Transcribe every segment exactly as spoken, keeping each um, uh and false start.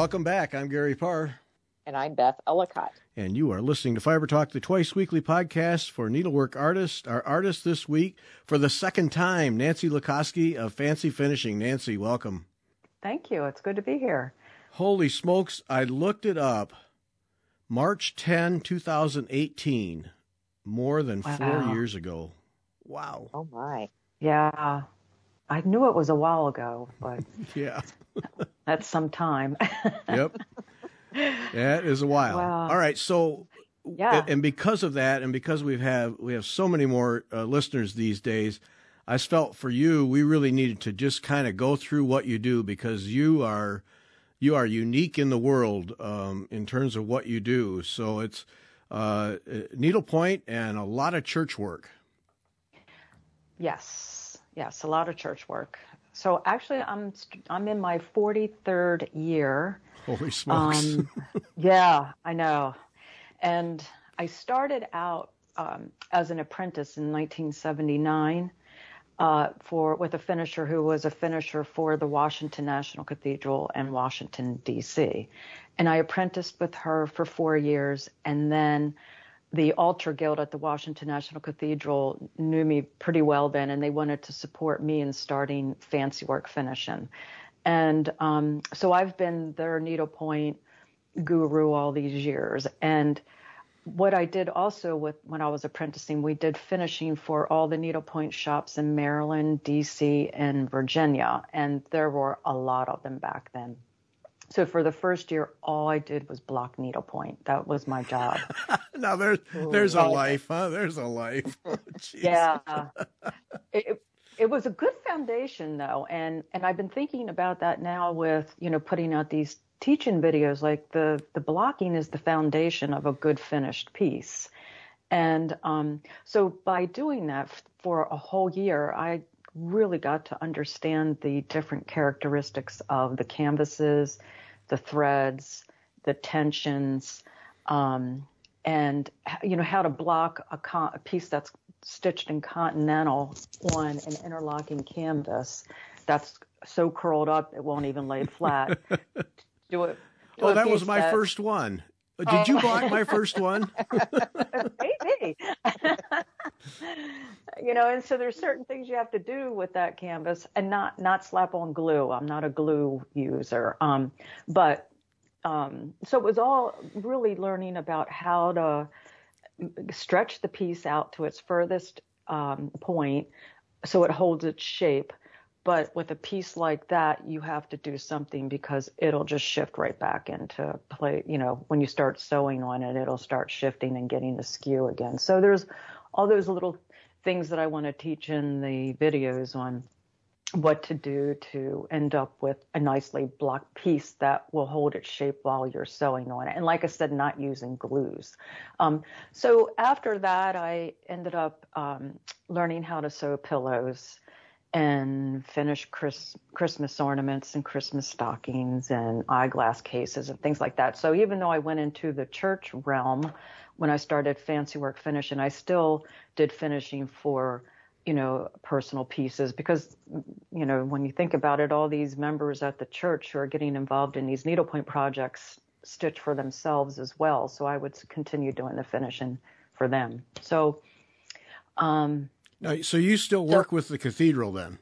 welcome back. I'm Gary Parr. And I'm Beth Ellicott. And you are listening to Fiber Talk, the twice weekly podcast for needlework artists. Our artist this week, for the second time, Nancy Lukoski of Fancy Finishing. Nancy, welcome. Thank you. It's good to be here. Holy smokes, I looked it up. March tenth, twenty eighteen, more than wow. four years ago. Wow. Oh, my. Yeah. I knew it was a while ago, but yeah, that's some time. Yep. That is a while. Wow. All right. So, yeah. and because of that, and because we have, we have so many more uh, listeners these days, I felt for you, we really needed to just kind of go through what you do, because you are, you are unique in the world um, in terms of what you do. So it's uh, needlepoint and a lot of church work. Yes. Yes. A lot of church work. So actually I'm, I'm in my forty-third year. Holy smokes. Um, yeah, I know. And I started out um, as an apprentice in nineteen seventy-nine uh, for with a finisher who was a finisher for the Washington National Cathedral in Washington, D C. And I apprenticed with her for four years. And then the Altar Guild at the Washington National Cathedral knew me pretty well then, and they wanted to support me in starting Fancy Work Finishing. And um, so I've been their needlepoint guru all these years. And what I did also with when I was apprenticing, we did finishing for all the needlepoint shops in Maryland, D C, and Virginia. And there were a lot of them back then. So for the first year, all I did was block needlepoint. That was my job. Now there's there's a life, huh? There's a life. Oh, yeah. It, It was a good foundation, though, and and I've been thinking about that now with, you know, putting out these teaching videos. Like the the blocking is the foundation of a good finished piece, and um, so by doing that for a whole year, I really got to understand the different characteristics of the canvases, the threads, the tensions, um, and you know how to block a, con- a piece that's stitched in continental on an interlocking canvas that's so curled up it won't even lay flat. Do it. Do oh, that was my that, first one. Did oh, you block my first one? Maybe. You know, and so there's certain things you have to do with that canvas, and not not slap on glue. I'm not a glue user, um, but um, so it was all really learning about how to stretch the piece out to its furthest um, point so it holds its shape. But with a piece like that, you have to do something because it'll just shift right back into play. You know, when you start sewing on it, it'll start shifting and getting askew again. So there's all those little things that I want to teach in the videos on what to do to end up with a nicely blocked piece that will hold its shape while you're sewing on it. And like I said, not using glues. Um, so after that, I ended up um, learning how to sew pillows and finish Chris, Christmas ornaments and Christmas stockings and eyeglass cases and things like that. So even though I went into the church realm when I started Fancy Work Finishing, I still did finishing for you know, personal pieces because, you know, when you think about it, all these members at the church who are getting involved in these needlepoint projects stitch for themselves as well. So I would continue doing the finishing for them. So, um, now, so you still work so, with the cathedral then?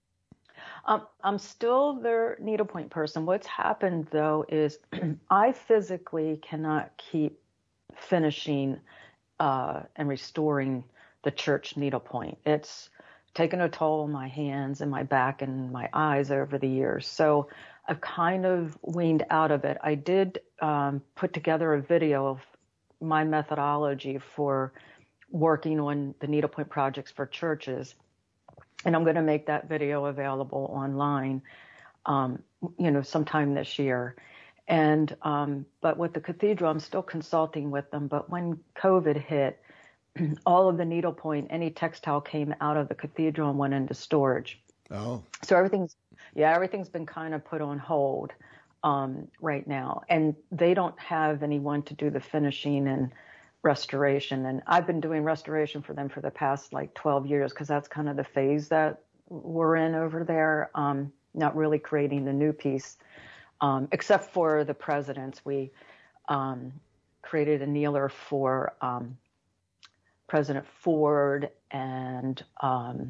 Um, I'm still their needlepoint person. What's happened though is I physically cannot keep finishing uh, and restoring the church needlepoint. It's taken a toll on my hands and my back and my eyes over the years. So I've kind of weaned out of it. I did um, put together a video of my methodology for working on the needlepoint projects for churches. And I'm going to make that video available online, um, you know, sometime this year. And, um, but with the cathedral, I'm still consulting with them. But when COVID hit, all of the needlepoint, any textile came out of the cathedral and went into storage. Oh. So everything's, yeah, everything's been kind of put on hold um, right now. And they don't have anyone to do the finishing and restoration. And I've been doing restoration for them for the past like twelve years because that's kind of the phase that we're in over there, um, not really creating the new piece. um, except for the presidents. We um, created a kneeler for um, President Ford and um,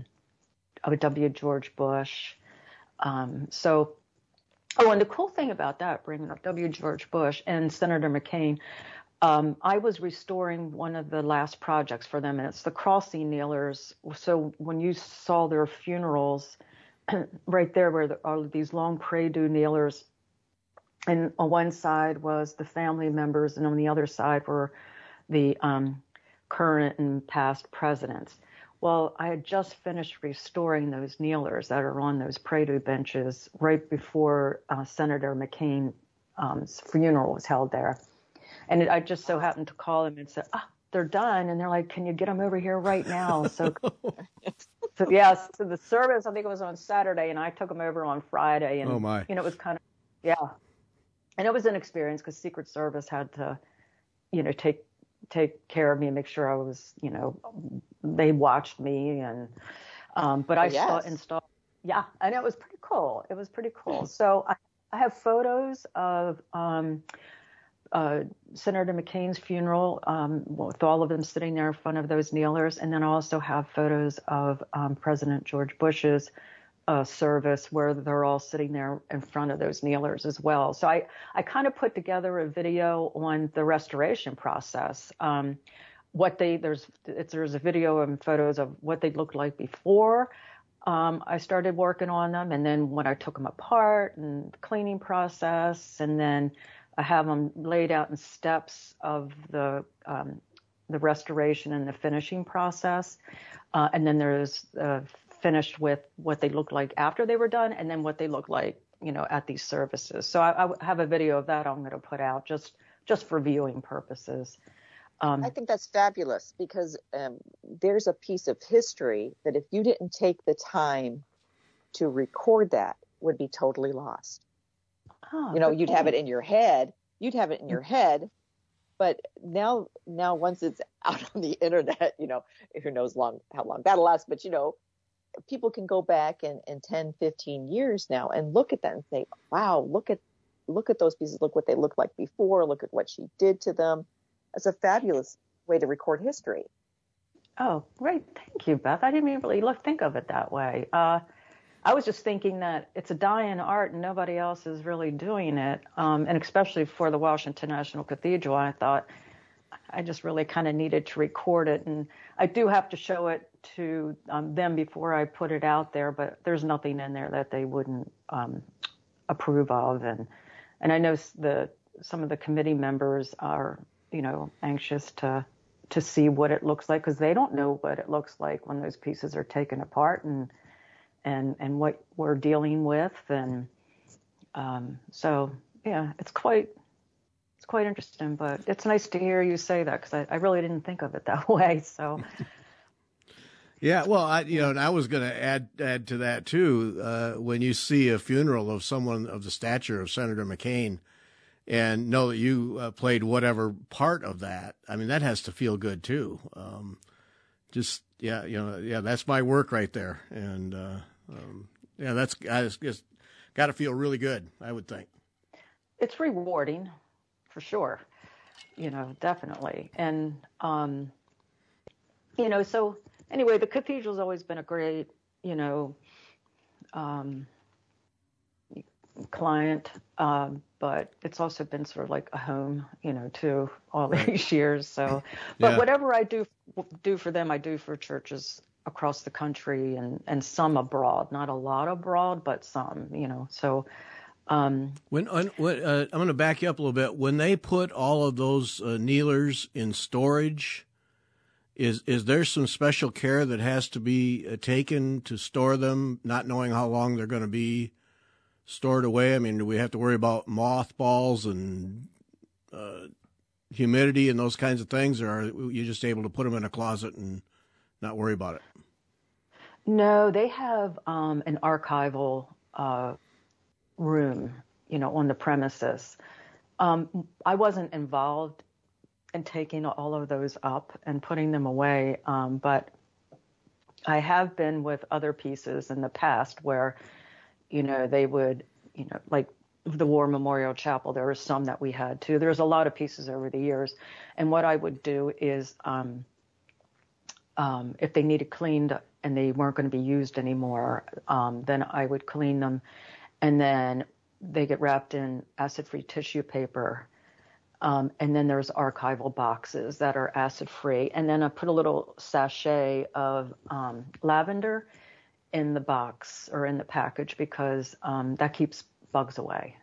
W. George Bush. Um, so, oh, and the cool thing about that, bringing up W. George Bush and Senator McCain, um, I was restoring one of the last projects for them, and it's the crossing kneelers. So when you saw their funerals, right there where there are these long prie-dieu kneelers, and on one side was the family members, and on the other side were the um, current and past presidents. Well, I had just finished restoring those kneelers that are on those prie-dieu benches right before uh, Senator McCain's um, funeral was held there. And it, I just so happened to call them and said, ah, they're done. And they're like, can you get them over here right now? So, so yes, so the service, I think it was on Saturday, and I took them over on Friday. And, oh, my. You know, it was kind of, yeah. And it was an experience because Secret Service had to, you know, take take care of me and make sure I was, you know, they watched me. And, um, but I oh, yes. saw installed, yeah, and it was pretty cool. It was pretty cool. So I, I have photos of um, uh, Senator McCain's funeral um, with all of them sitting there in front of those kneelers. And then I also have photos of um, President George Bush's uh, service where they're all sitting there in front of those kneelers as well. So I, I kind of put together a video on the restoration process. Um, what they, there's, it's, there's a video and photos of what they looked like before um, I started working on them. And then when I took them apart and the cleaning process, and then I have them laid out in steps of the, um, the restoration and the finishing process. Uh, and then there's uh, finished with what they looked like after they were done, and then what they look like, you know, at these services. So I, I have a video of that I'm going to put out just just for viewing purposes. Um, I think that's fabulous because um, there's a piece of history that if you didn't take the time to record that would be totally lost. oh, You know, good you'd have point. it in your head. You'd have it in your head. But now, now once it's out on the internet, you know, who knows long how long that'll last. But, you know, people can go back in, in ten, fifteen years now and look at that and say, wow, look at look at those pieces. Look what they looked like before. Look at what she did to them. It's a fabulous way to record history. Oh, great. Thank you, Beth. I didn't even really look, think of it that way. Uh, I was just thinking that it's a dying art and nobody else is really doing it. Um, and especially for the Washington National Cathedral, I thought I just really kind of needed to record it. And I do have to show it to um, them before I put it out there, but there's nothing in there that they wouldn't um, approve of. And, and I know the, some of the committee members are, you know, anxious to, to see what it looks like, because they don't know what it looks like when those pieces are taken apart and, and, and what we're dealing with. And um, so, yeah, it's quite, it's quite interesting, but it's nice to hear you say that, because I, I really didn't think of it that way. So, yeah, well, I, you know, and I was going to add add to that too. Uh, when you see a funeral of someone of the stature of Senator McCain, and know that you uh, played whatever part of that, I mean, that has to feel good too. Um, just yeah, you know, yeah, that's my work right there, and uh, um, yeah, that's I just, just got to feel really good, I would think. It's rewarding, for sure. You know, definitely, and um, you know, so. Anyway, the cathedral's always been a great, you know, um, client, um, but it's also been sort of like a home, you know, too, all these years. So, but yeah. whatever I do do for them, I do for churches across the country and, and some abroad. Not a lot abroad, but some, you know. So, um, when, when uh, I'm going to back you up a little bit. When they put all of those uh, kneelers in storage, Is is there some special care that has to be uh, taken to store them, not knowing how long they're going to be stored away? I mean, do we have to worry about mothballs and uh, humidity and those kinds of things, or are you just able to put them in a closet and not worry about it? No, they have um, an archival uh, room, you know, on the premises. Um, I wasn't involved and taking all of those up and putting them away. Um, but I have been with other pieces in the past where, you know, they would, you know, like the War Memorial Chapel. There were some that we had too. There's a lot of pieces over the years. And what I would do is, um, um, if they needed cleaned and they weren't going to be used anymore, um, then I would clean them, and then they get wrapped in acid-free tissue paper. Um, and then there's archival boxes that are acid-free. And then I put a little sachet of um, lavender in the box or in the package because um, that keeps bugs away.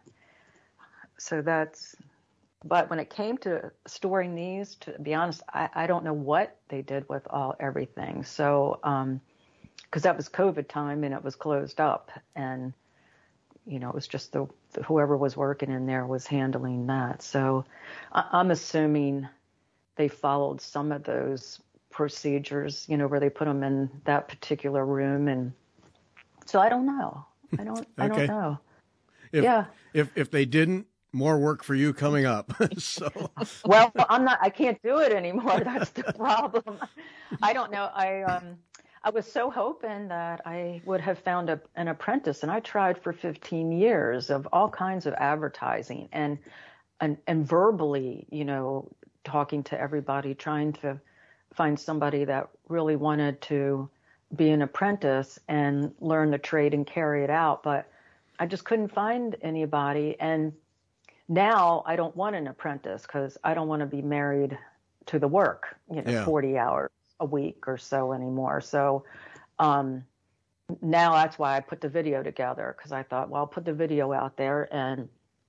So that's, but when it came to storing these, to be honest, I, I don't know what they did with all everything. So, um, because that was COVID time and it was closed up, and you know, it was just the, the whoever was working in there was handling that. So I, I'm assuming they followed some of those procedures, you know, where they put them in that particular room. And so I don't know. I don't, okay. I don't know. If, yeah. If, if they didn't, more work for you coming up. So, well, I'm not, I can't do it anymore. That's the problem. I don't know. I, um, I was so hoping that I would have found a, an apprentice, and I tried for fifteen years of all kinds of advertising and, and, and verbally, you know, talking to everybody, trying to find somebody that really wanted to be an apprentice and learn the trade and carry it out. But I just couldn't find anybody. And now I don't want an apprentice because I don't want to be married to the work, you know, yeah. forty hours a week or so anymore. So um, now that's why I put the video together, because I thought, well, I'll put the video out there, and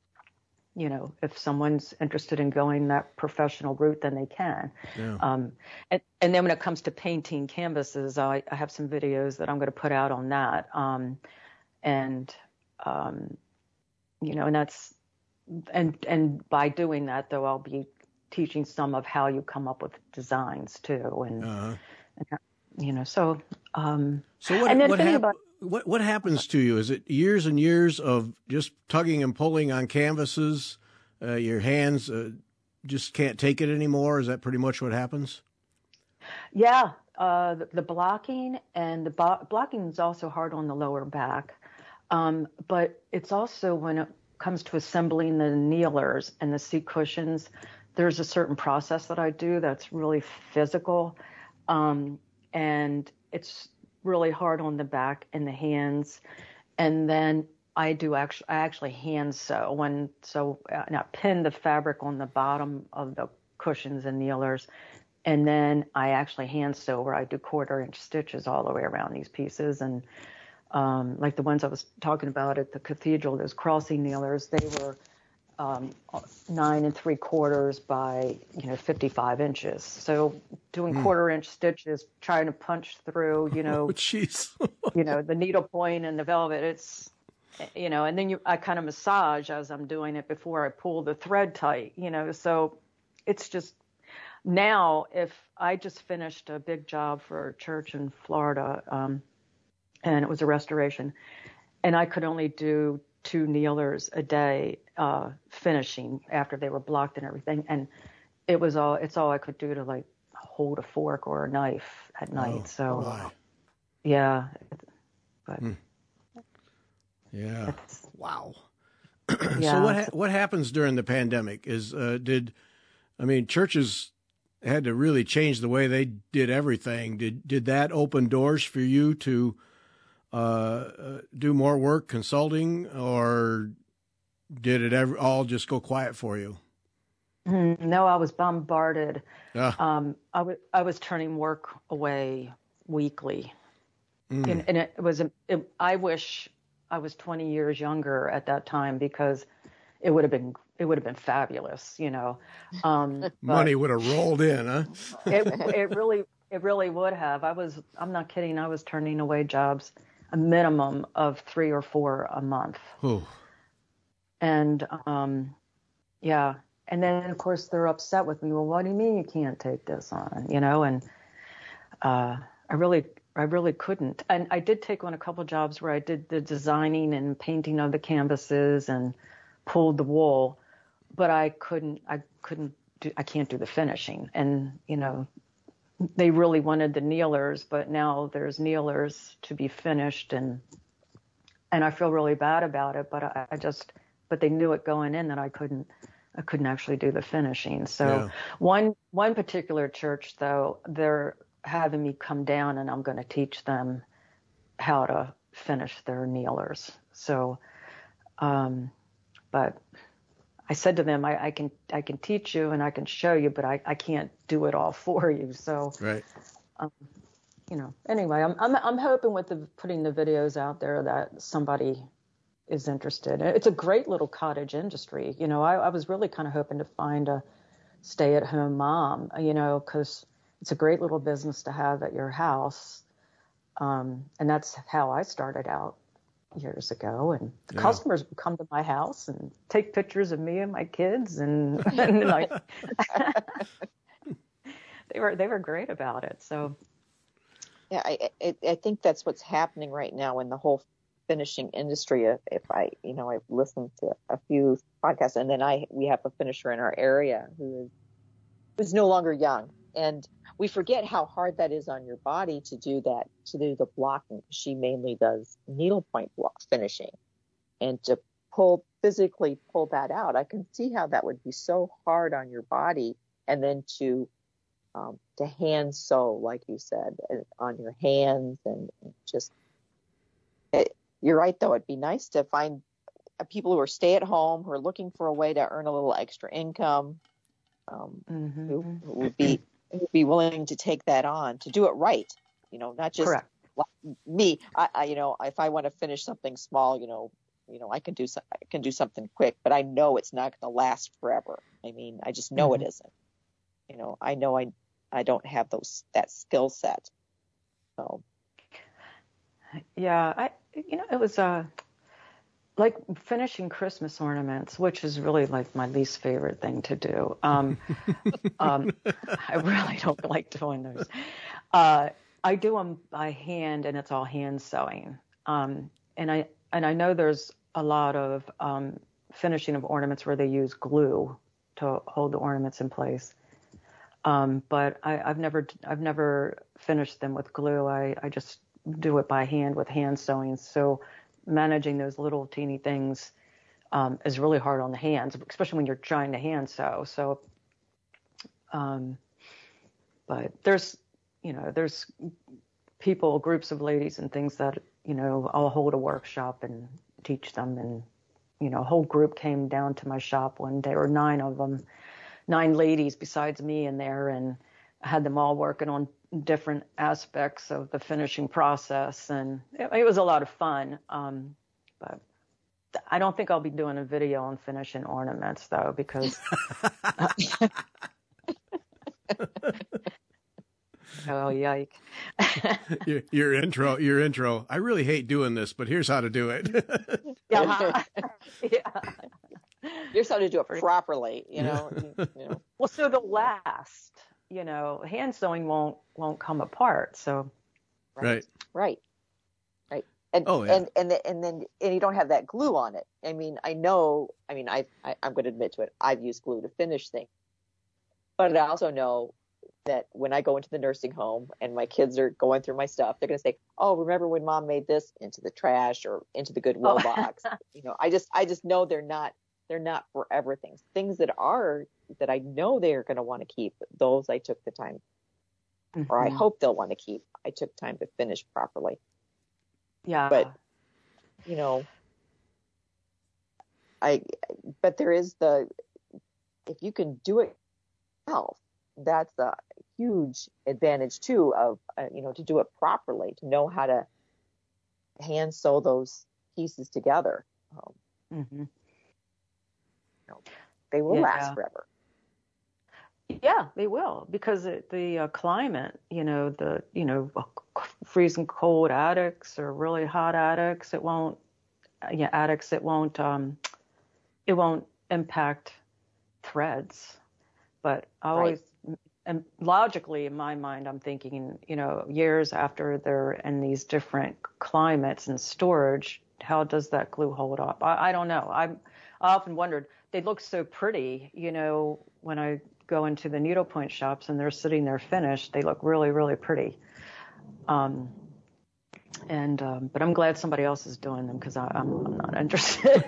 you know, if someone's interested in going that professional route, then they can. Yeah. Um, and, and then when it comes to painting canvases, I, I have some videos that I'm going to put out on that. Um, and um, you know, and that's and and by doing that, though, I'll be teaching some of how you come up with designs too, and, uh-huh. and you know, so. Um, so what what, hap- what what happens to you? Is it years and years of just tugging and pulling on canvases? Uh, your hands uh, just can't take it anymore. Is that pretty much what happens? Yeah, uh, the, the blocking and the bo- blocking is also hard on the lower back, um, but it's also when it comes to assembling the kneelers and the seat cushions. There's a certain process that I do that's really physical, um, and it's really hard on the back and the hands. And then I do actually, I actually hand sew when, so uh, and I pin the fabric on the bottom of the cushions and kneelers, and then I actually hand sew where I do quarter inch stitches all the way around these pieces. And um, like the ones I was talking about at the cathedral, those crossing kneelers, they were Um, nine and three quarters by, you know, fifty-five inches. So doing mm. quarter inch stitches, trying to punch through, you know, oh, jeez. you know, the needle point and the velvet, it's, you know, and then you, I kind of massage as I'm doing it before I pull the thread tight, you know, so it's just now if I just finished a big job for a church in Florida, um, and it was a restoration, and I could only do two kneelers a day, uh, finishing after they were blocked and everything. And it was all, it's all I could do to like hold a fork or a knife at night. Oh, so my. yeah, but hmm. yeah. Wow. yeah. So what, ha- what happens during the pandemic is, uh, did, I mean, churches had to really change the way they did everything. Did, did that open doors for you to, Uh, uh, do more work consulting, or did it ever all just go quiet for you? No, I was bombarded. Ah. Um, I was I was turning work away weekly, mm. and, and it was. A, it, I wish I was twenty years younger at that time, because it would have been it would have been fabulous, you know. Um, Money would have rolled in, huh? it it really it really would have. I was I'm not kidding. I was turning away jobs a minimum of three or four a month. Ooh. And, um, yeah. And then of course they're upset with me. Well, what do you mean you can't take this on? You know, and, uh, I really, I really couldn't. And I did take on a couple jobs where I did the designing and painting of the canvases and pulled the wool, but I couldn't, I couldn't do, I can't do the finishing. And, you know, they really wanted the kneelers, but now there's kneelers to be finished, and and I feel really bad about it, but I, I just but they knew it going in that I couldn't, I couldn't actually do the finishing. So Yeah. one, one particular church though, they're having me come down and I'm going to teach them how to finish their kneelers. So, um, but I said to them, I, I can, I can teach you and I can show you, but I, I can't do it all for you. So, Right. um, you know, anyway, I'm, I'm, I'm hoping with the, putting the videos out there that somebody is interested. It's a great little cottage industry. You know, I, I was really kind of hoping to find a stay-at-home mom, you know, because it's a great little business to have at your house. Um, and that's how I started out years ago. And the Yeah. customers would come to my house and take pictures of me and my kids, and, and like they were they were great about it. So Yeah, I, I I think that's what's happening right now in the whole finishing industry. If, if I, you know, I've listened to a few podcasts, and then I we have a finisher in our area who is who's no longer young, and we forget how hard that is on your body to do that, to do the blocking. She mainly does needlepoint block finishing, and to pull physically pull that out, I can see how that would be so hard on your body, and then to Um, to hand sew, like you said, on your hands, and just, it, you're right though, it'd be nice to find people who are stay at home, who are looking for a way to earn a little extra income, um, mm-hmm. who, who would be who would be willing to take that on, to do it right, you know, not just Correct. like me. I, I, you know, if I want to finish something small, you know, you know, I can do some, I can do something quick, but I know it's not going to last forever. I mean, I just know mm-hmm. it isn't. You know, I know I. I don't have those that skill set. So yeah, I you know it was uh like finishing Christmas ornaments, which is really like my least favorite thing to do. Um, um, I really don't like doing those. Uh, I do them by hand, and it's all hand sewing. Um, and I and I know there's a lot of um, finishing of ornaments where they use glue to hold the ornaments in place. Um, but I, I've never, I've never finished them with glue. I, I just do it by hand with hand sewing. So managing those little teeny things um, is really hard on the hands, especially when you're trying to hand sew. So, um, but there's, you know, there's people, groups of ladies and things that, you know, I'll hold a workshop and teach them. And, you know, a whole group came down to my shop one day, or nine of them. Nine ladies besides me in there, and I had them all working on different aspects of the finishing process, and it, it was a lot of fun. Um, but I don't think I'll be doing a video on finishing ornaments though, because oh yike. your, your intro, your intro. I really hate doing this, but here's how to do it. yeah. yeah. Here's how to do it properly, you know. you, you know. Well, so the last, you know, hand sewing won't won't come apart. So right, right, right, and oh, yeah. and and the, and then and you don't have that glue on it. I mean, I know. I mean, I, I I'm going to admit to it. I've used glue to finish things, but I also know that when I go into the nursing home and my kids are going through my stuff, they're going to say, "Oh, remember when Mom made this?" Into the trash or into the Goodwill oh. box. You know, I just I just know they're not. They're not forever things. Things that are, that I know they are going to want to keep, those I took the time, mm-hmm. or I hope they'll want to keep. I took time to finish properly. Yeah. But, you know, I, but there is the, if you can do it yourself, that's a huge advantage too of, uh, you know, to do it properly, to know how to hand sew those pieces together. Um, mm-hmm. They will yeah. last forever. Yeah, they will, because it, the uh, climate, you know, the, you know, freezing cold attics or really hot attics, it won't, yeah, attics, it won't, um, it won't impact threads. But I always, right. and logically in my mind, I'm thinking, you know, years after they're in these different climates and storage, how does that glue hold up? I, I don't know. I'm, I often wondered, they look so pretty, you know, when I go into the needlepoint shops and they're sitting there finished, they look really, really pretty. Um, And um, but I'm glad somebody else is doing them because I'm, I'm not interested.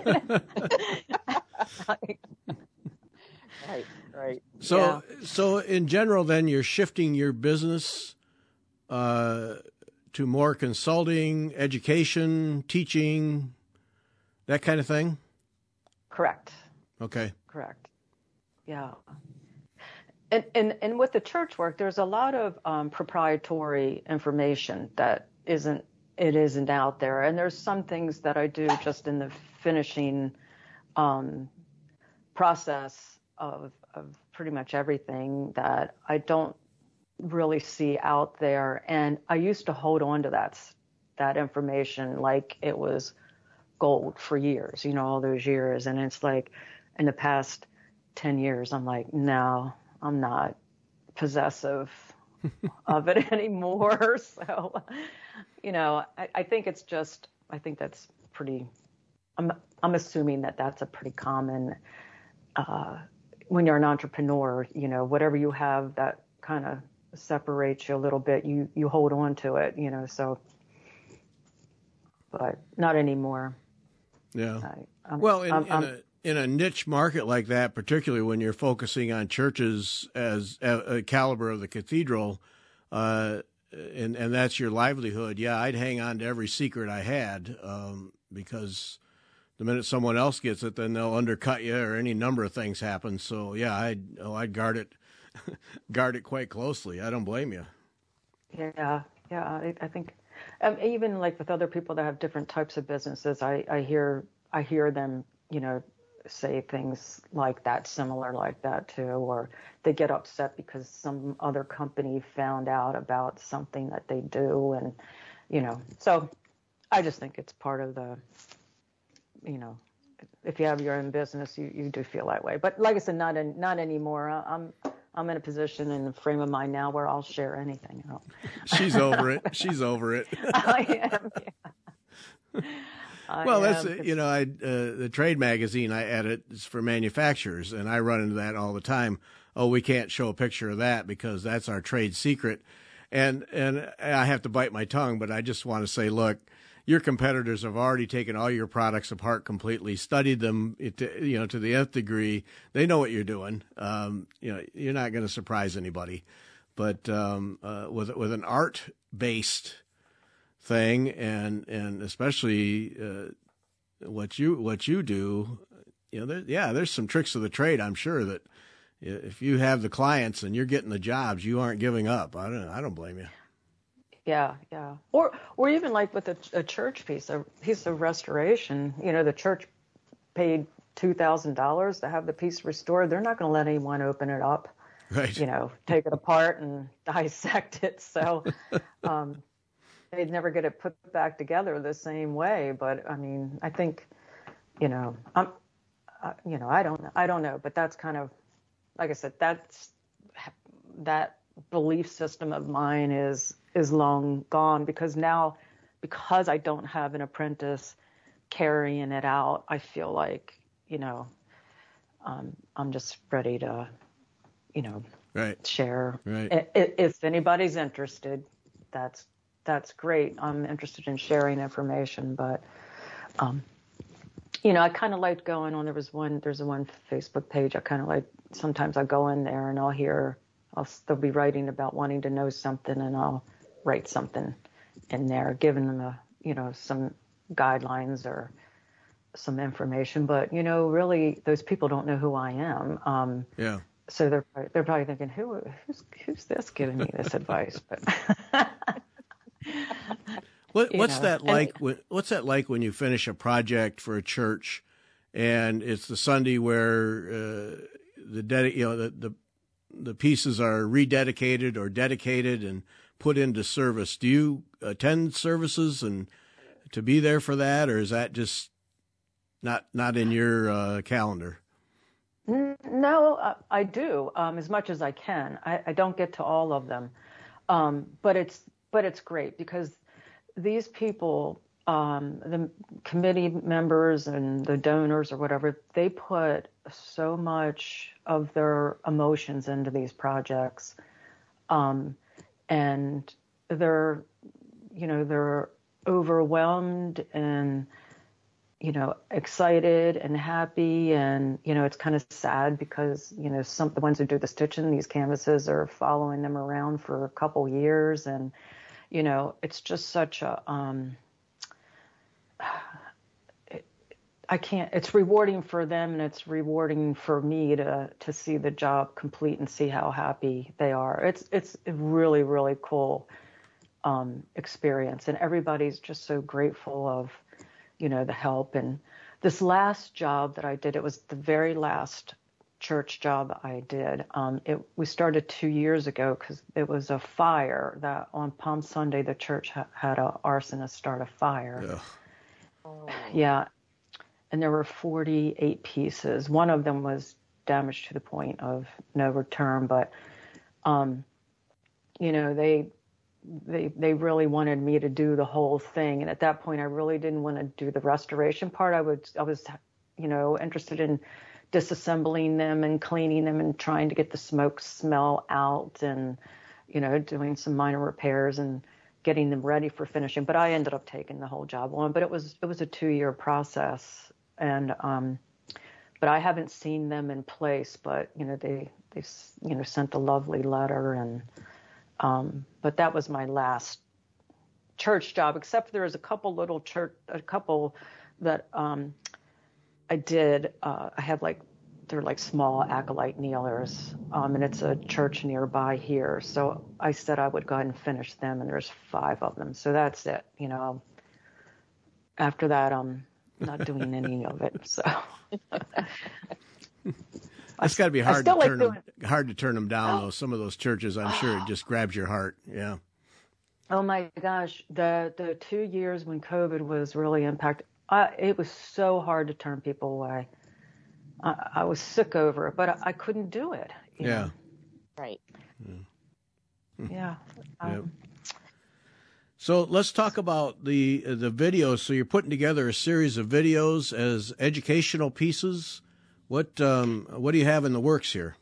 Right, right. So, Yeah. so in general, then you're shifting your business uh, to more consulting, education, teaching, that kind of thing. Correct. Okay. Correct. Yeah. And and and with the church work, there's a lot of um, proprietary information that isn't it isn't out there, and there's some things that I do just in the finishing um, process of of pretty much everything that I don't really see out there. And I used to hold on to that that information like it was gold for years, you know, all those years. And it's like in the past ten years, I'm like, no, I'm not possessive of it anymore. So, you know, I, I think it's just, I think that's pretty, I'm, I'm assuming that that's a pretty common, uh, when you're an entrepreneur, you know, whatever you have that kind of separates you a little bit, you, you hold on to it, you know, so, but not anymore. Yeah. I, I'm, well, in, I'm, in I'm, a in a niche market like that, particularly when you're focusing on churches as a, a caliber of the cathedral, uh, and and that's your livelihood. Yeah, I'd hang on to every secret I had um, because the minute someone else gets it, then they'll undercut you, or any number of things happen. So yeah, I'd oh, I'd guard it, guard it quite closely. I don't blame you. Yeah, yeah, I, I think um, even like with other people that have different types of businesses, I, I hear I hear them, you know, say things like that, similar like that too, or they get upset because some other company found out about something that they do, and you know, so I just think it's part of the, you know, if you have your own business, you, you do feel that way. But like I said, not in, not anymore. I'm I'm in a position in the frame of mind now where I'll share anything. You know. She's over it. She's over it. I am. Yeah. I well, that's am. you know, I uh, the trade magazine I edit is for manufacturers, and I run into that all the time. Oh, we can't show a picture of that because that's our trade secret, and and I have to bite my tongue, but I just want to say, look, your competitors have already taken all your products apart completely, studied them, to, you know, to the nth degree. They know what you're doing. Um, you know, you're not going to surprise anybody, but um, uh, with with an art based thing, and and especially uh, what you what you do, you know, there, yeah, there's some tricks of the trade. I'm sure that if you have the clients and you're getting the jobs, you aren't giving up. I don't I don't blame you. Yeah, yeah. Or or even like with a, a church piece, a piece of restoration. You know, the church paid two thousand dollars to have the piece restored. They're not going to let anyone open it up. Right. You know, take it apart and dissect it. So. Um, They'd never get it put back together the same way, but I mean, I think, you know, I'm, uh, you know, I don't, I don't know, but that's kind of, like I said, that's that belief system of mine is is long gone because now, because I don't have an apprentice carrying it out, I feel like, you know, um, I'm just ready to, you know, right. share. Right. If anybody's interested, that's. That's great. I'm interested in sharing information, but, um, you know, I kind of liked going on. There was one, there's a one Facebook page. I kind of like, sometimes I go in there and I'll hear, I'll they'll be writing about wanting to know something and I'll write something in there, giving them a, you know, some guidelines or some information. But, you know, really those people don't know who I am. Um, yeah. So they're, they're probably thinking, who, who's, who's this giving me this advice? But What, what's know, that like? and, When, what's that like when you finish a project for a church, and it's the Sunday where uh, the dedi- you know the, the the pieces are rededicated or dedicated and put into service? Do you attend services and to be there for that, or is that just not not in your uh, calendar? No, uh, I do um, as much as I can. I, I don't get to all of them, um, but it's but it's great because these people, um, the committee members and the donors or whatever, they put so much of their emotions into these projects, um, and they're, you know, they're overwhelmed and, you know, excited and happy. And, you know, it's kind of sad because, you know, some the ones who do the stitching, these canvases are following them around for a couple years. And, you know, it's just such a, um, it, I can't, it's rewarding for them and it's rewarding for me to, to see the job complete and see how happy they are. It's, it's a really, really cool um, experience. And everybody's just so grateful of, you know, the help. And this last job that I did, it was the very last church job I did. Um, it, we started two years ago because it was a fire that on Palm Sunday, the church ha- had an arsonist start a fire. Yeah. Oh. Yeah. And there were forty-eight pieces. One of them was damaged to the point of no return, but, um, you know, they, they, they really wanted me to do the whole thing. And at that point, I really didn't want to do the restoration part. I would, I was, you know, interested in disassembling them and cleaning them and trying to get the smoke smell out and, you know, doing some minor repairs and getting them ready for finishing. But I ended up taking the whole job on, but it was, it was a two year process. And, um, but I haven't seen them in place, but, you know, they, they, you know, sent a lovely letter and, um, but that was my last church job, except there was a couple little church, a couple that, um, I did, uh, I have like, they're like small acolyte kneelers, um, and it's a church nearby here. So I said I would go ahead and finish them, and there's five of them. So that's it. You know, after that, I'm not doing any of it. So it's got to be hard to like turn doing... them, hard to turn them down though. Some of those churches, I'm sure, it just grabs your heart. Yeah. Oh my gosh, the the two years when COVID was really impacted, I, it was so hard to turn people away. I, I was sick over it, but I, I couldn't do it. You Yeah. know? Right. Yeah. yeah. Um, Yep. So let's talk about the the videos. So you're putting together a series of videos as educational pieces. What um, what do you have in the works here?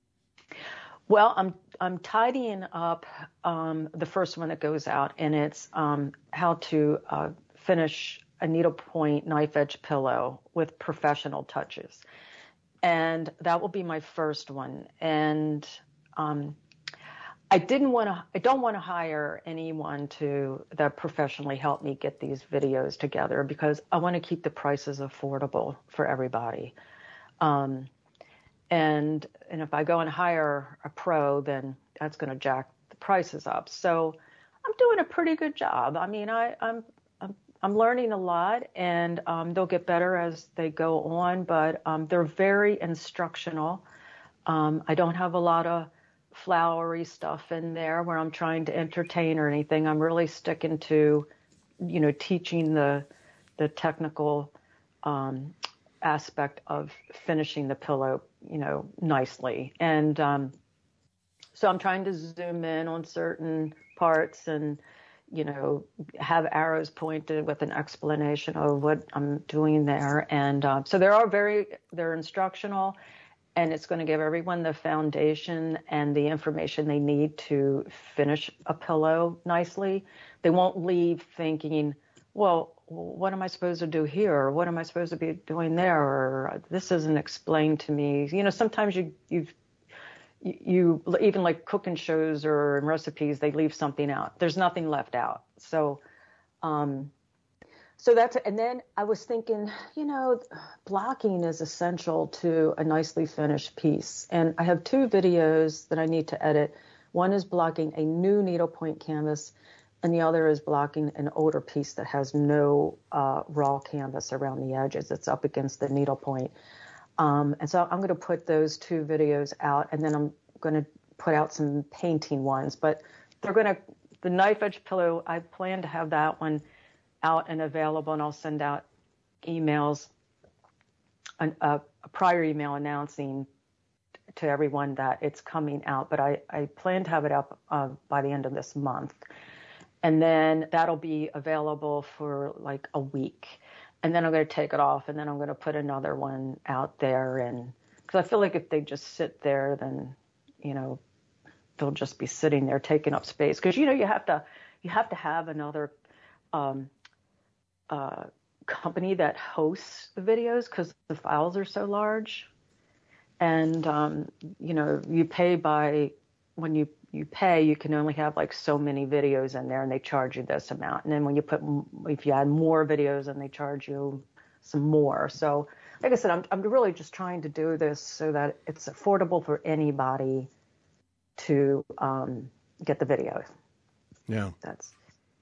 Well, I'm I'm tidying up um, the first one that goes out, and it's um, how to uh, finish a needlepoint knife edge pillow with professional touches, and that will be my first one. And um, I didn't want to. I don't want to hire anyone to that professionally help me get these videos together because I want to keep the prices affordable for everybody. Um, and and if I go and hire a pro, then that's going to jack the prices up. So I'm doing a pretty good job. I mean, I, I'm I'm I'm learning a lot, and um, they'll get better as they go on. But um, they're very instructional. Um, I don't have a lot of flowery stuff in there where I'm trying to entertain or anything. I'm really sticking to, you know, teaching the the technical um, aspect of finishing the pillow, you know, nicely. And um, so I'm trying to zoom in on certain parts and, you know, have arrows pointed with an explanation of what I'm doing there. And uh, so there are very, they're instructional, and it's going to give everyone the foundation and the information they need to finish a pillow nicely. They won't leave thinking, well, what am I supposed to do here? Or what am I supposed to be doing there? Or this isn't explained to me. You know, sometimes you, you, you even like cooking shows or in recipes, they leave something out. There's nothing left out. So, um, so that's, and then I was thinking, you know, blocking is essential to a nicely finished piece. And I have two videos that I need to edit. One is blocking a new needlepoint canvas, and the other is blocking an older piece that has no uh, raw canvas around the edges. It's up against the needlepoint. Um, and so I'm going to put those two videos out, and then I'm going to put out some painting ones. But they're going to, the knife edge pillow, I plan to have that one out and available, and I'll send out emails, an, a, a prior email announcing to everyone that it's coming out. But I, I plan to have it up uh, by the end of this month. And then that'll be available for like a week. And then I'm going to take it off, and then I'm going to put another one out there. And because I feel like if they just sit there, then, you know, they'll just be sitting there taking up space. Because, you know, you have to, you have to have another um, uh, company that hosts the videos because the files are so large. And, um, you know, you pay by, when you, you pay, you can only have like so many videos in there and they charge you this amount. And then when you put, if you add more videos, then they charge you some more. So like I said, I'm, I'm really just trying to do this so that it's affordable for anybody to um, get the video. Yeah. That's.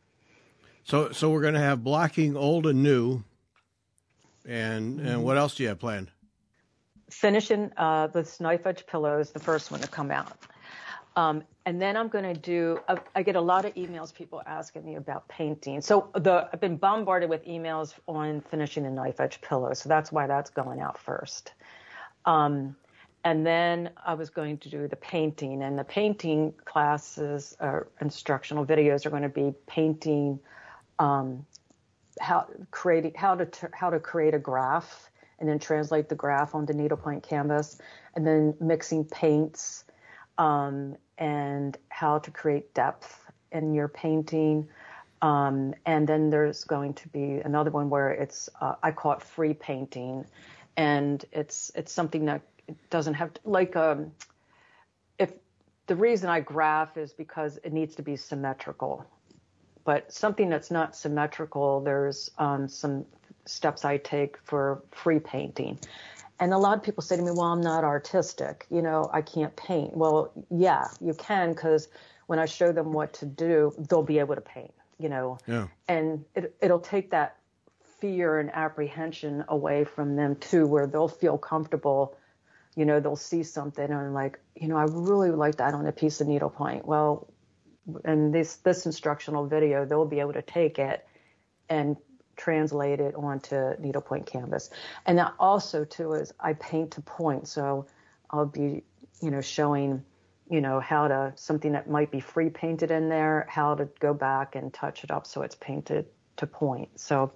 So, so we're going to have blocking old and new. And, mm-hmm. and what else do you have planned? Finishing uh, this knife edge pillows, the first one to come out. Um, and then I'm going to do, I, I get a lot of emails, people asking me about painting. So the I've been bombarded with emails on finishing the knife edge pillows. So that's why that's going out first. Um, and then I was going to do the painting, and the painting classes or instructional videos are going to be painting, um, how creating, how to, t- how to create a graph and then translate the graph onto needlepoint canvas, and then mixing paints, um, and how to create depth in your painting. Um, and then there's going to be another one where it's, uh, I call it free painting. And it's, it's something that doesn't have to, like, um, if the reason I graph is because it needs to be symmetrical, but something that's not symmetrical, there's, um, some steps I take for free painting. And a lot of people say to me, well, I'm not artistic, you know, I can't paint. Well, yeah, you can, because when I show them what to do, they'll be able to paint, you know, yeah. and it, it'll take that fear and apprehension away from them too, where they'll feel comfortable, you know, they'll see something and like, you know, I really would like that on a piece of needlepoint. Well, in this, this instructional video, they'll be able to take it and translate it onto needlepoint canvas. And that also too is I paint to point. So I'll be, you know, showing, you know, how to, something that might be free painted in there, how to go back and touch it up so it's painted to point. So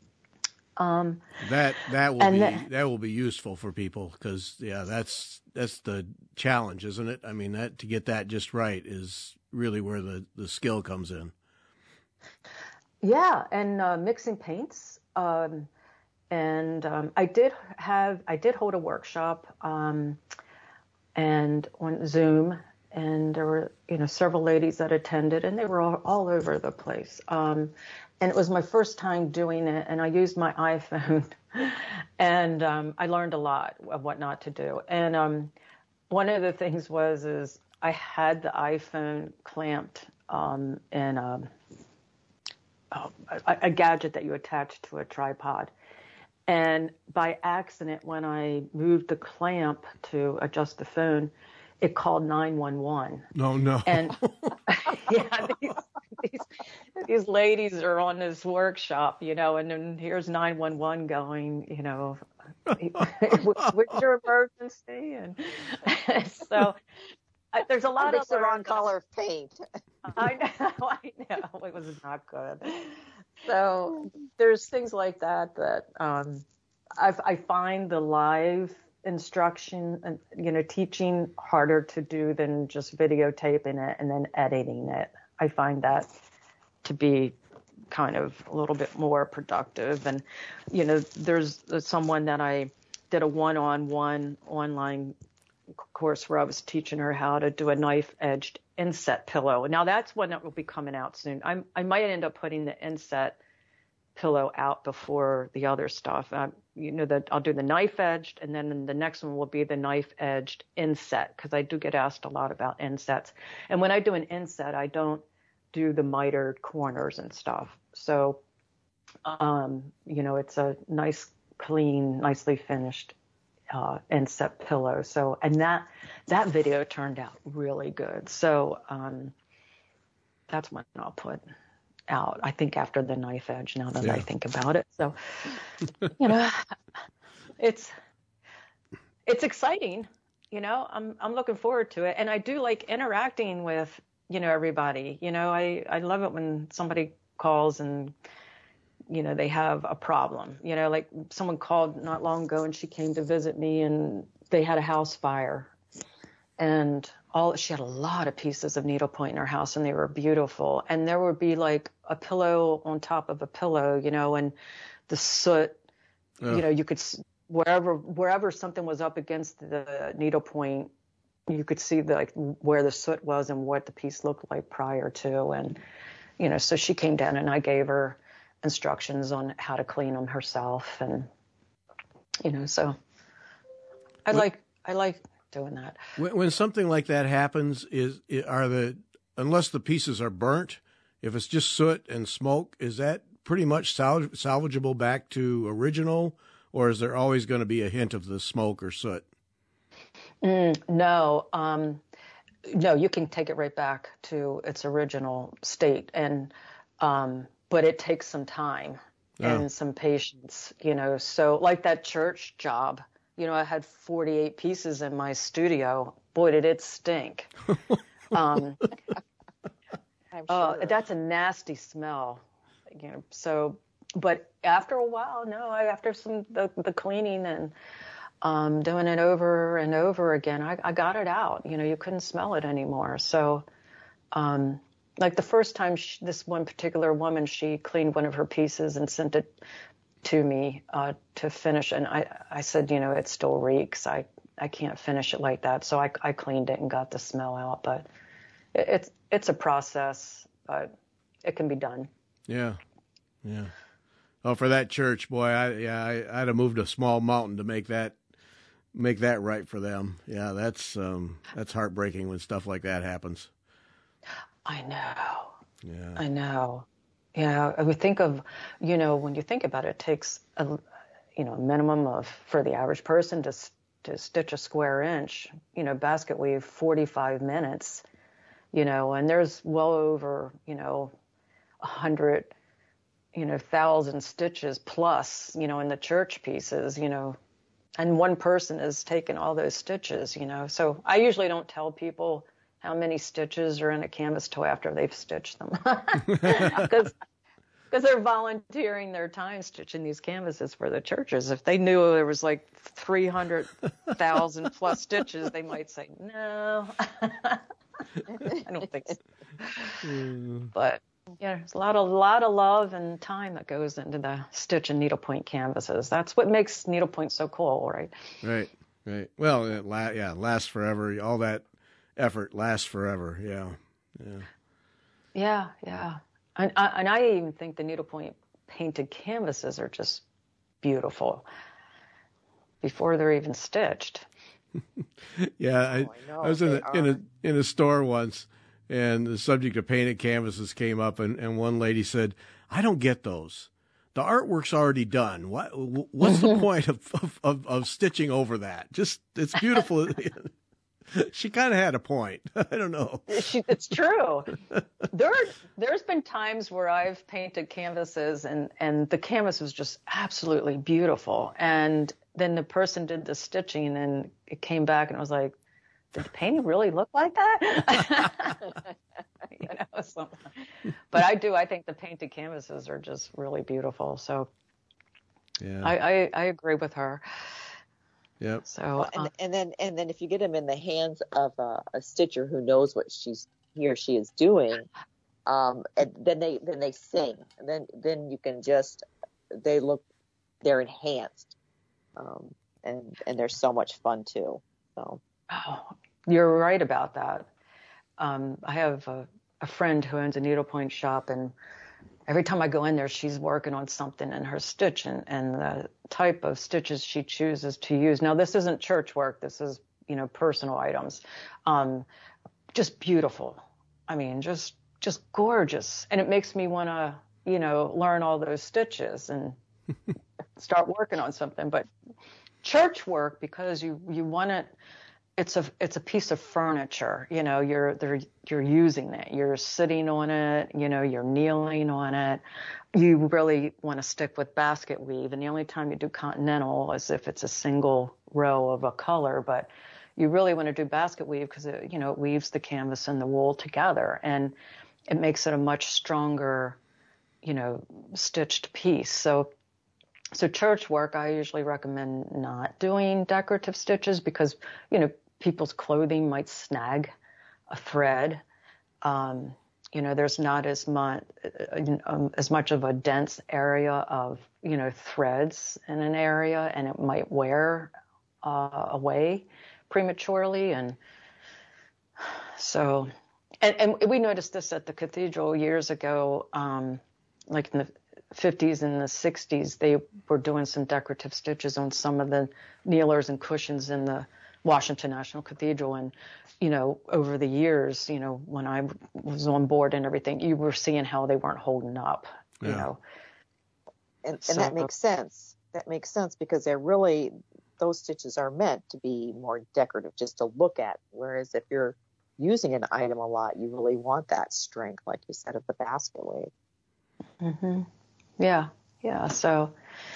um that that will be then, that will be useful for people, because yeah, that's that's the challenge, isn't it? I mean, that to get that just right is really where the the skill comes in. Yeah, and uh, mixing paints. Um, and um, I did have, I did hold a workshop um, and on Zoom, and there were, you know, several ladies that attended, and they were all, all over the place. Um, and it was my first time doing it, and I used my iPhone, and um, I learned a lot of what not to do. And um, one of the things was, is I had the iPhone clamped um, in a, a, a gadget that you attach to a tripod. And by accident, when I moved the clamp to adjust the phone, it called nine one one. No, no. And yeah, these, these, these ladies are on this workshop, you know, and then here's nine one one going, you know, what's your emergency? And so I, there's a lot of of the wrong color of paint. I know, I know, it was not good. So there's things like that that um, I, I find the live instruction and, you know, teaching harder to do than just videotaping it and then editing it. I find that to be kind of a little bit more productive. And, you know, there's, there's someone that I did a one-on-one online course where I was teaching her how to do a knife-edged inset pillow. Now that's one that will be coming out soon. I'm, I might end up putting the inset pillow out before the other stuff. Um, you know, that I'll do the knife-edged, and then the next one will be the knife-edged inset, because I do get asked a lot about insets. And when I do an inset, I don't do the mitered corners and stuff. So, um, you know, it's a nice, clean, nicely finished Uh, inset pillow. So, and that, that video turned out really good. So, um, that's one I'll put out, I think, after the knife edge, now that yeah. I think about it. So, you know, it's, it's exciting, you know, I'm, I'm looking forward to it. And I do like interacting with, you know, everybody, you know, I, I love it when somebody calls and, you know, they have a problem, you know, like someone called not long ago and she came to visit me and they had a house fire. And all, she had a lot of pieces of needlepoint in her house, and they were beautiful. And there would be like a pillow on top of a pillow, you know, and the soot, oh. you know, you could, wherever, wherever something was up against the needlepoint, you could see the, like where the soot was and what the piece looked like prior to. And, you know, so she came down and I gave her instructions on how to clean them herself. And, you know, so I what? like, I like doing that. When, when something like that happens, is are the, unless the pieces are burnt, if it's just soot and smoke, is that pretty much salv- salvageable back to original, or is there always going to be a hint of the smoke or soot? Mm, no, um, no, you can take it right back to its original state, and um, but it takes some time oh. and some patience, you know. So, like that church job, you know, I had forty-eight pieces in my studio. Boy, did it stink! um, I'm sure. uh, that's a nasty smell, you know. So, but after a while, no, after some the, the cleaning and Um, doing it over and over again, I, I got it out. You know, you couldn't smell it anymore. So, um, like the first time she, this one particular woman, she cleaned one of her pieces and sent it to me uh, to finish. And I, I said, you know, it still reeks. I, I can't finish it like that. So I, I cleaned it and got the smell out. But it, it's it's a process, but it can be done. Yeah, yeah. Oh, for that church, boy, I yeah, I, I'd have moved a small mountain to make that. Make that right for them. Yeah, that's um, that's heartbreaking when stuff like that happens. I know. Yeah. I know. Yeah, I would think of, you know, when you think about it, it takes a, you know, a minimum of, for the average person to to stitch a square inch, you know, basket weave, forty-five minutes, you know, and there's well over, you know, a hundred, you know, thousand stitches plus, you know, in the church pieces, you know. And one person has taken all those stitches, you know. So I usually don't tell people how many stitches are in a canvas till after they've stitched them. Because they're volunteering their time stitching these canvases for the churches. If they knew there was like three hundred thousand plus stitches, they might say, no. I don't think so. Mm. But yeah, there's a lot of lot of love and time that goes into the stitch and needlepoint canvases. That's what makes needlepoint so cool, right? Right, right. Well, it la- yeah, lasts forever. All that effort lasts forever. Yeah, yeah, yeah, yeah. And I, and I even think the needlepoint painted canvases are just beautiful before they're even stitched. yeah, I, oh, I, I was in a, in a in a store once. And the subject of painted canvases came up, and, and one lady said, I don't get those. The artwork's already done. What What's the point of, of, of, of stitching over that? Just, it's beautiful. She kind of had a point. I don't know. She, it's true. There, there's been times where I've painted canvases, and, and the canvas was just absolutely beautiful. And then the person did the stitching, and it came back, and it was like, did the painting really look like that? you know, so, but I do. I think the painted canvases are just really beautiful. So yeah, I, I, I agree with her. Yep. So well, and, uh, and then and then if you get them in the hands of a, a stitcher who knows what she's he or she is doing, um, and then they then they sing. And then then you can just they look they're enhanced, um, and and they're so much fun too. So. Oh, you're right about that. Um, I have a, a friend who owns a needlepoint shop, and every time I go in there, she's working on something in her stitch, and, and the type of stitches she chooses to use. Now, this isn't church work. This is, you know, personal items. Um, just beautiful. I mean, just just gorgeous. And it makes me want to, you know, learn all those stitches and start working on something. But church work, because you, you want it, It's a it's a piece of furniture, you know. You're they're, you're using it. You're sitting on it, you know. You're kneeling on it. You really want to stick with basket weave, and the only time you do continental is if it's a single row of a color. But you really want to do basket weave because it, you know, it weaves the canvas and the wool together, and it makes it a much stronger, you know, stitched piece. So. So church work, I usually recommend not doing decorative stitches because, you know, people's clothing might snag a thread. Um, you know, there's not as much um, as much of a dense area of, you know, threads in an area, and it might wear uh, away prematurely. And so, and, and we noticed this at the cathedral years ago, um, like in the fifties and the sixties, they were doing some decorative stitches on some of the kneelers and cushions in the Washington National Cathedral. And, you know, over the years, you know, when I was on board and everything, you were seeing how they weren't holding up, you yeah. know. And, and So- that makes sense. That makes sense because they're really, those stitches are meant to be more decorative, just to look at. Whereas if you're using an item a lot, you really want that strength, like you said, of the basket weight. Mm-hmm. Yeah, yeah. So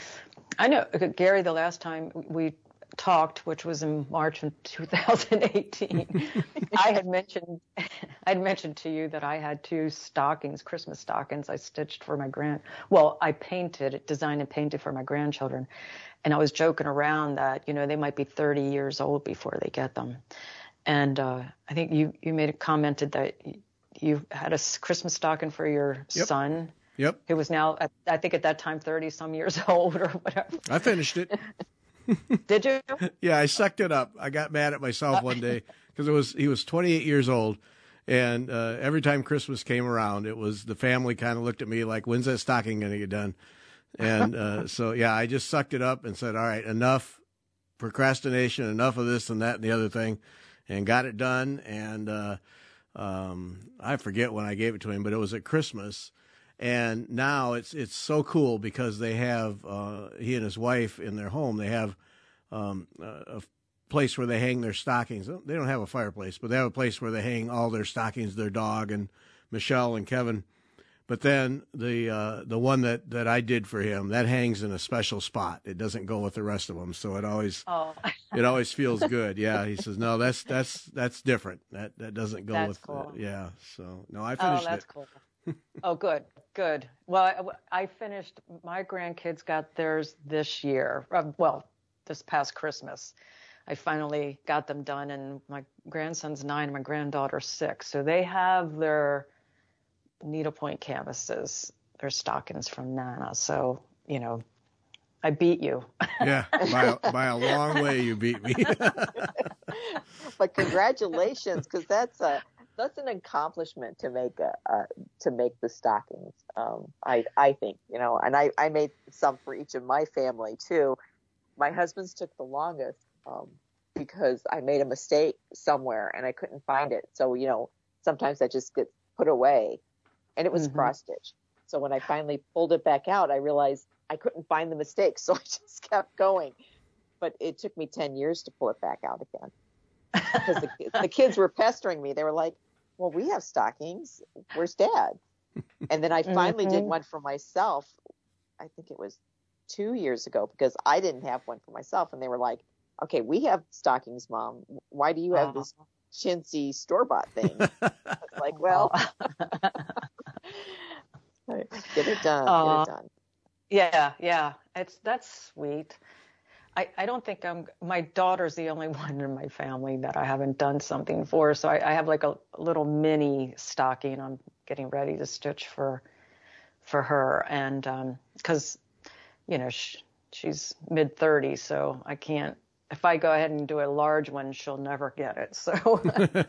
I know, Gary, the last time we talked, which was in March of two thousand eighteen, I had mentioned, I had mentioned to you that I had two stockings, Christmas stockings I stitched for my grand, well, I painted, designed and painted for my grandchildren. And I was joking around that, you know, they might be thirty years old before they get them. And uh, I think you, you made a commented that you had a Christmas stocking for your Yep. son. Yep. Who was now, at, I think at that time, thirty some years old or whatever. I finished it. Did you? Yeah, I sucked it up. I got mad at myself one day because it was he was twenty-eight years old, and uh, every time Christmas came around, it was the family kind of looked at me like, "When's that stocking going to get done?" And uh, so yeah, I just sucked it up and said, "All right, enough procrastination, enough of this and that and the other thing," and got it done. And uh, um, I forget when I gave it to him, but it was at Christmas. And now it's it's so cool because they have uh, he and his wife in their home. They have um, a, a place where they hang their stockings. They don't have a fireplace, but they have a place where they hang all their stockings. Their dog and Michelle and Kevin. But then the uh, the one that, that I did for him, that hangs in a special spot. It doesn't go with the rest of them, so it always Oh. it always feels good. Yeah, he says no, that's that's that's different. That that doesn't go That's with. cool. Uh, yeah, so no, I Oh, finished that's it. cool. Oh, good, good. Well, I, I finished, my grandkids got theirs this year. Uh, well, this past Christmas. I finally got them done, and my grandson's nine and my granddaughter's six. So they have their needlepoint canvases, their stockings from Nana. So, you know, I beat you. Yeah, by a, by a long way, you beat me. But congratulations, because that's a that's an accomplishment to make a, a to make the stockings. Um, I I think you know, and I I made some for each of my family too. My husband's took the longest um, because I made a mistake somewhere and I couldn't find it. So you know, sometimes that just gets put away, and it was Mhm. cross stitch. So when I finally pulled it back out, I realized I couldn't find the mistake, so I just kept going. But it took me ten years to pull it back out again because the, the kids were pestering me. They were like, well, we have stockings. Where's Dad? And then I finally did Mhm. one for myself. I think it was two years ago because I didn't have one for myself. And they were like, okay, we have stockings, Mom. Why do you have this chintzy store-bought thing? I was like, well, get it done. Aw. Get it done. Yeah, yeah. It's that's sweet. I, I don't think I'm my daughter's the only one in my family that I haven't done something for. So I, I have like a, a little mini stocking I'm getting ready to stitch for for her. And um 'cause you know, sh- she's mid thirties, so I can't if I go ahead and do a large one, she'll never get it. So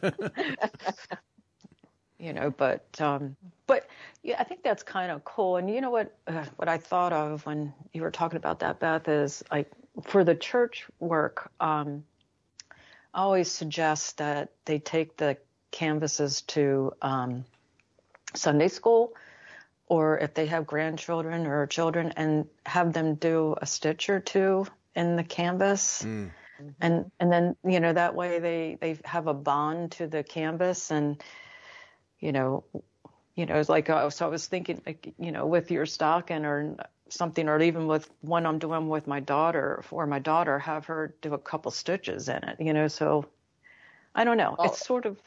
you know, but um, but yeah, I think that's kind of cool. And you know what? Uh, what I thought of when you were talking about that, Beth, is like for the church work. Um, I always suggest that they take the canvases to um, Sunday school, or if they have grandchildren or children, and have them do a stitch or two in the canvas. Mm. And and then you know that way they they have a bond to the canvas. And you know, you know, it's like, uh, so I was thinking, like, you know, with your stocking or something, or even with one I'm doing with my daughter, for my daughter, have her do a couple stitches in it, you know, so I don't know. Oh. It's sort of.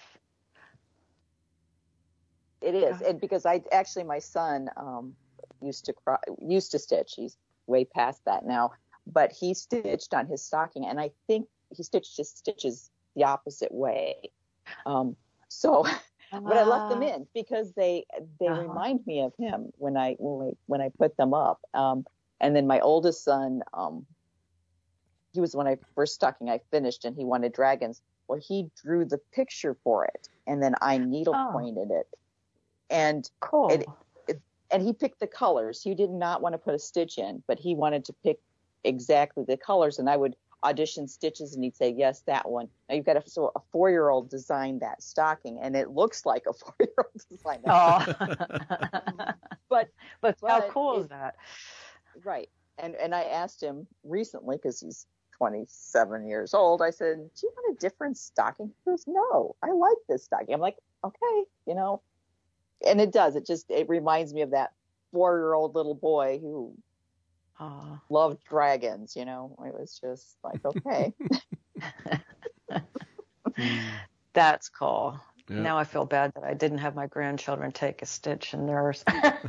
It is. And because I actually, my son um, used to cry, used to stitch. He's way past that now, but he stitched on his stocking. And I think he stitched his stitches the opposite way. Um, So, but I left them Ah. in because they they Uh-huh. remind me of him when I when I, when I put them up. Um, and then my oldest son, um, he was when I first stocking I finished, and he wanted dragons. Well, he drew the picture for it, and then I needle Oh. pointed it, and Cool. it, it and he picked the colors. He did not want to put a stitch in, but he wanted to pick exactly the colors, and I would audition stitches, and he'd say, yes, that one. Now you've got a, so a four-year-old designed that stocking, and it looks like a four-year-old designed that. Oh. but but how but cool it, is that? Right. And and I asked him recently, because he's twenty-seven years old, I said, do you want a different stocking? He goes, no, I like this stocking. I'm like, okay, you know, and it does. It just, it reminds me of that four-year-old little boy who Oh. loved dragons, you know. It was just like, okay. That's cool. Yeah. Now I feel bad that I didn't have my grandchildren take a stitch in theirs.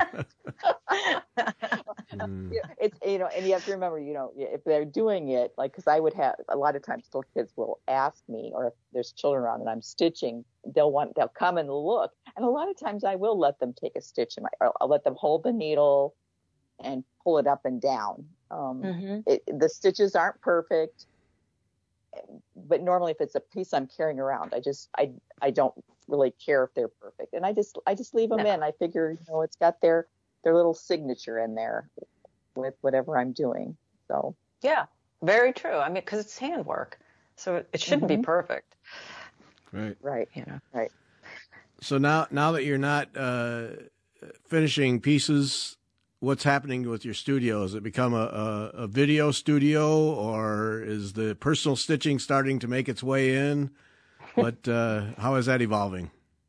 Mm. Yeah, it's, you know, and you have to remember, you know, if they're doing it, like, because I would have a lot of times little kids will ask me, or if there's children around and I'm stitching, they'll want, they'll come and look. And a lot of times I will let them take a stitch in my, or I'll let them hold the needle and pull it up and down. Um, Mm-hmm. it, the stitches aren't perfect, but normally if it's a piece I'm carrying around, I just, I, I don't really care if they're perfect. And I just, I just leave them No. in. I figure, you know, it's got their, their little signature in there with whatever I'm doing. So Yeah, very true. I mean, because it's handwork, so it, it shouldn't Mhm. be perfect, Right. right, you know. right. So now, now that you're not uh, finishing pieces, what's happening with your studio? Has it become a, a, a video studio, or is the personal stitching starting to make its way in? What? Uh, how is that evolving?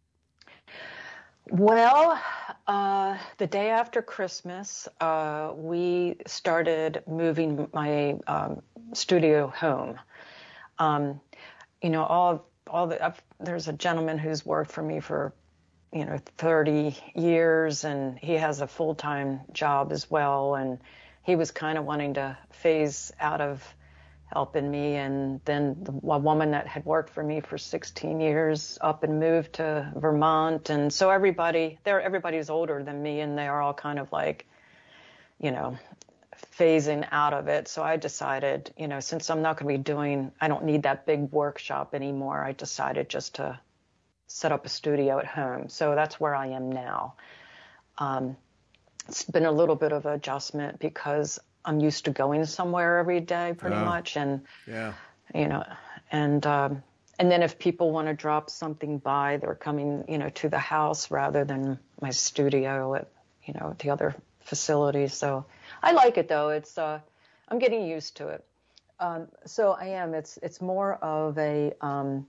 Well, uh, the day after Christmas, uh, we started moving my um, studio home. Um, you know, all all the I've, there's a gentleman who's worked for me for, you know, thirty years, and he has a full-time job as well, and he was kind of wanting to phase out of helping me, and then the, a woman that had worked for me for sixteen years up and moved to Vermont, and so everybody there everybody's older than me, and they are all kind of like, you know, phasing out of it. So I decided, you know, since I'm not going to be doing, I don't need that big workshop anymore, I decided just to set up a studio at home. So that's where I am now. Um, it's been a little bit of adjustment because I'm used to going somewhere every day pretty Oh. much. And, Yeah. you know, and, um, and then if people want to drop something by, they're coming, you know, to the house rather than my studio at, you know, the other facilities. So I like it though. It's, uh, I'm getting used to it. Um, so I am, it's, it's more of a, um,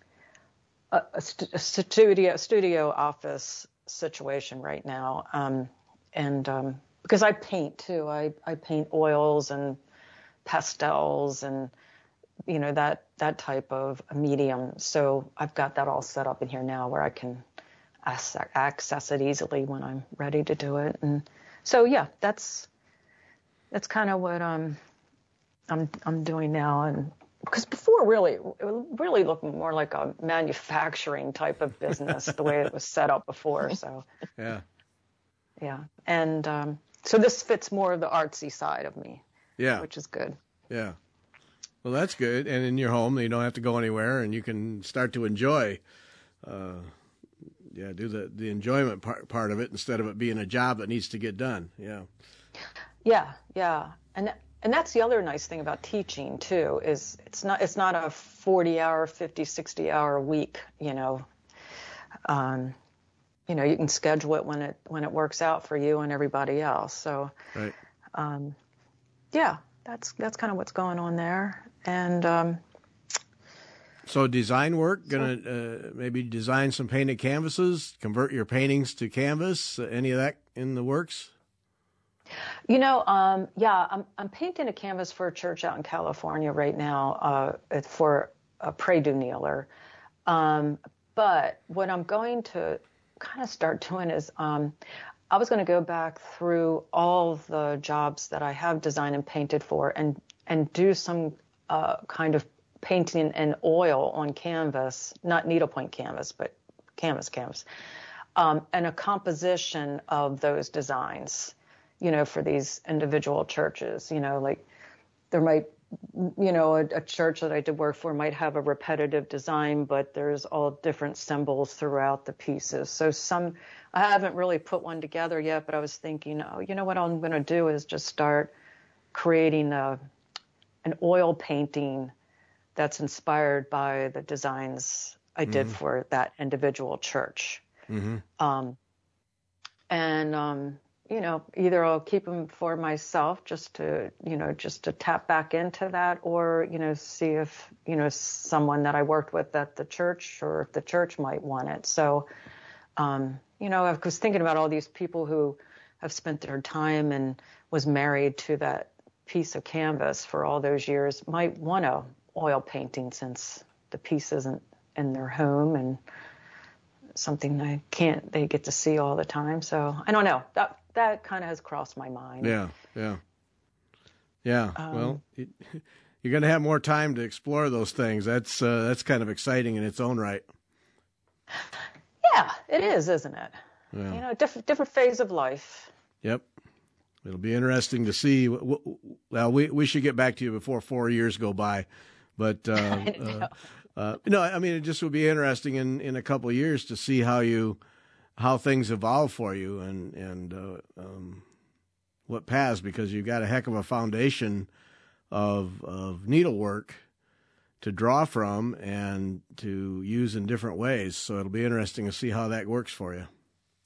a, a, st- a studio, studio office situation right now. Um, and, um, because I paint too, I, I paint oils and pastels and, you know, that, that type of medium. So I've got that all set up in here now where I can access it easily when I'm ready to do it. And so, yeah, that's, that's kind of what I'm, I'm, I'm doing now. And because before really, it really looked more like a manufacturing type of business, the way it was set up before. So, Yeah. yeah. And, um, so this fits more of the artsy side of me, Yeah. which is good. Yeah. Well, that's good. And in your home, you don't have to go anywhere, and you can start to enjoy, uh, yeah, do the, the enjoyment part, part of it instead of it being a job that needs to get done. Yeah. Yeah. Yeah. And, and that's the other nice thing about teaching too, is it's not, it's not a forty hour, fifty, sixty hour week, you know, um, you know, you can schedule it when it, when it works out for you and everybody else. So, Right. um, yeah, that's, that's kind of what's going on there. And, um, So design work, gonna uh, maybe design some painted canvases, convert your paintings to canvas. Uh, any of that in the works? you know, um, yeah, I'm, I'm painting a canvas for a church out in California right now, uh, for a pray-do kneeler. Um, but what I'm going to kind of start doing is, um, I was going to go back through all the jobs that I have designed and painted for and, and do some, uh, kind of painting in oil on canvas, not needlepoint canvas, but canvas, canvas, um, and a composition of those designs, you know, for these individual churches. You know, like there might, you know, a, a church that I did work for might have a repetitive design, but there's all different symbols throughout the pieces. So some, I haven't really put one together yet, but I was thinking, oh, you know what I'm going to do is just start creating a, an oil painting that's inspired by the designs I did mm-hmm. for that individual church. Mm-hmm. Um, and, um, you know, either I'll keep them for myself just to, you know, just to tap back into that, or, you know, see if, you know, someone that I worked with at the church, or if the church might want it. So, um, you know, I was thinking about all these people who have spent their time and was married to that piece of canvas for all those years might want a oil painting, since the piece isn't in their home and something they can't, they get to see all the time. So I don't know, that, that kind of has crossed my mind. Yeah. Yeah. Yeah. Um, well, it, you're going to have more time to explore those things. That's, uh, that's kind of exciting in its own right. Yeah, it is, isn't it? Yeah. You know, different, different phase of life. Yep. It'll be interesting to see. Well, we, we should get back to you before four years go by, but, uh, uh, uh, no, I mean, it just would be interesting in, in a couple of years to see how you, how things evolve for you, and, and, uh, um, what paths, because you've got a heck of a foundation of, of needlework to draw from and to use in different ways. So it'll be interesting to see how that works for you.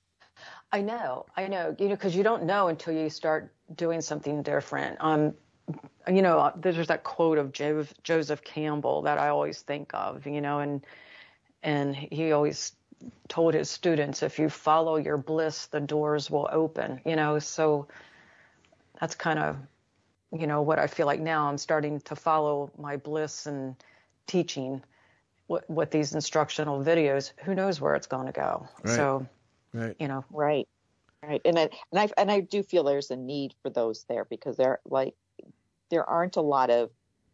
I know, I know, you know, because you don't know until you start doing something different. Um, you know, there's that quote of jo- Joseph Campbell that I always think of, you know, and and he always told his students, if you follow your bliss, the doors will open, you know. So that's kind of, you know, what I feel like now. I'm starting to follow my bliss and teaching with, with these instructional videos. Who knows where it's going to go? Right. So. Right. You know, right, right, and I and I and I do feel there's a need for those there, because there like there aren't a lot of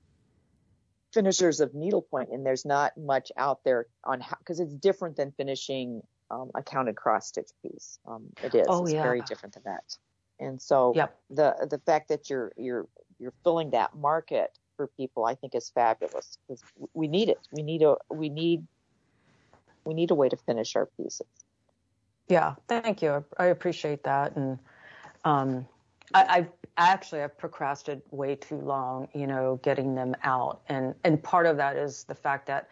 finishers of needlepoint, and there's not much out there on how, because it's different than finishing um, a counted cross stitch piece. Um, it is. Oh, it's yeah. very different than that. And so yep. the the fact that you're you're you're filling that market for people, I think, is fabulous, because we need it. We need a we need we need a way to finish our pieces. Yeah, thank you. I appreciate that. And um, I, I've actually I've procrastinated way too long, you know, getting them out. And and part of that is the fact that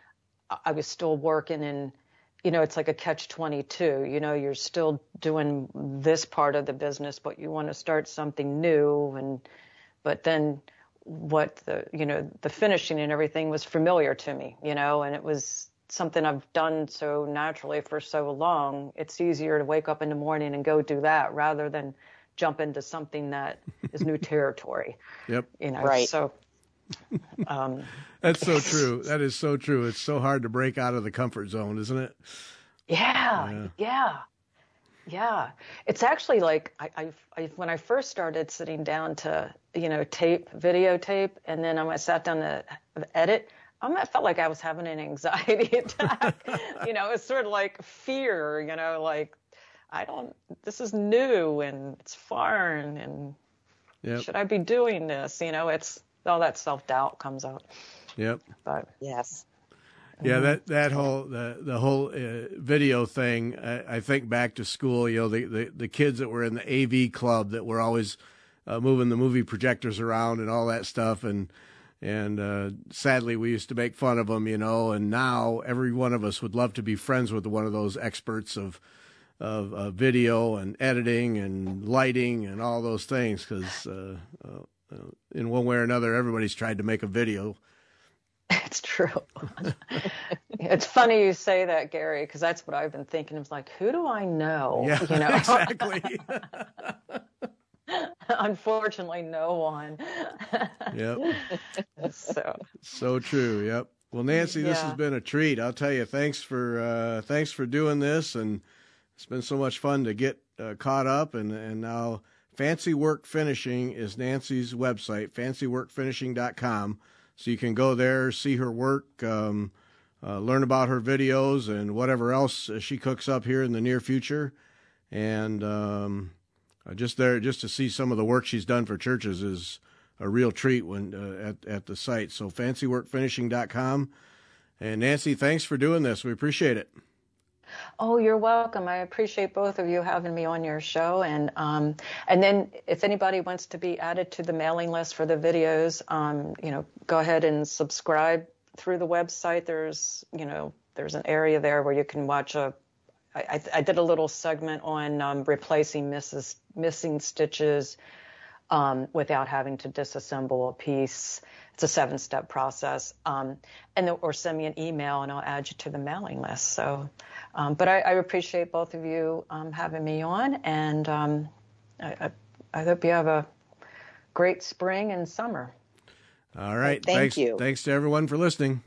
I was still working in, you know, it's like a catch twenty-two. You know, you're still doing this part of the business, but you want to start something new. And but then what the, you know, the finishing and everything was familiar to me, you know, and it was something I've done so naturally for so long. It's easier to wake up in the morning and go do that rather than jump into something that is new territory. Yep. You know, right. So um, that's so true. That is so true. It's so hard to break out of the comfort zone, isn't it? Yeah. Yeah. Yeah. yeah. It's actually like I, I, I, when I first started sitting down to, you know, tape, videotape, and then I sat down to edit, I felt like I was having an anxiety attack. You know, it's sort of like fear, you know, like, I don't, this is new and it's foreign, and yep. should I be doing this? You know, it's all that self-doubt comes out. Yep. But yes. Yeah, that, that whole, the, the whole uh, video thing, I, I think back to school, you know, the, the, the kids that were in the A V club that were always uh, moving the movie projectors around and all that stuff. And, And uh, sadly, we used to make fun of them, you know, and now every one of us would love to be friends with one of those experts of of uh, video and editing and lighting and all those things, because uh, uh, in one way or another, everybody's tried to make a video. It's true. It's funny you say that, Gary, because that's what I've been thinking. It's like, who do I know? Yeah, you know? Exactly. Unfortunately, no one. Yep. So. So true. Yep. Well, Nancy, this yeah. has been a treat. I'll tell you. Thanks for uh, thanks for doing this, and it's been so much fun to get uh, caught up. And and now Fancy Work Finishing is Nancy's website, fancy work finishing dot com. So you can go there, see her work. Um, uh, learn about her videos and whatever else she cooks up here in the near future. And um, just there, just to see some of the work she's done for churches is a real treat when uh, at at the site. So fancy work finishing dot com. And Nancy, thanks for doing this. We appreciate it. Oh, you're welcome. I appreciate both of you having me on your show. And um, and then if anybody wants to be added to the mailing list for the videos, um, you know, go ahead and subscribe through the website. There's, you know, there's an area there where you can watch a. I, I did a little segment on um, replacing misses, missing stitches um, without having to disassemble a piece. It's a seven-step process. Um, and the, or send me an email and I'll add you to the mailing list. So, um, but I, I appreciate both of you um, having me on, and um, I, I, I hope you have a great spring and summer. All right. Thank thanks, you. Thanks to everyone for listening.